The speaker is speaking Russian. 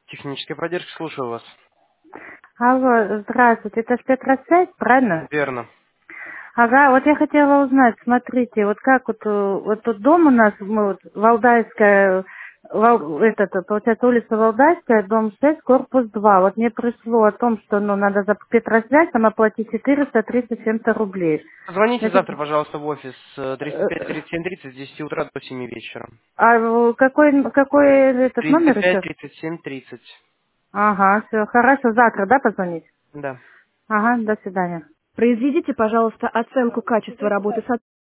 Техническая поддержка, слушаю вас. Алло, здравствуйте, это ж Петросвязь, правильно? Верно. Ага, вот я хотела узнать, смотрите, вот как вот тут дом у нас, мы вот, Валдайская, получается, улица Валдайская, дом 6, корпус 2. Вот мне пришло о том, что, надо за Петросвязь там оплатить 437 рублей. Позвоните Значит, завтра, пожалуйста, в офис 35-37-30 с 10 утра до 7 вечера. какой этот номер еще? 35-37-30. Ага, все, хорошо, завтра, да, позвонить? Да. Ага, до свидания. Произведите, пожалуйста, оценку качества работы сотрудника.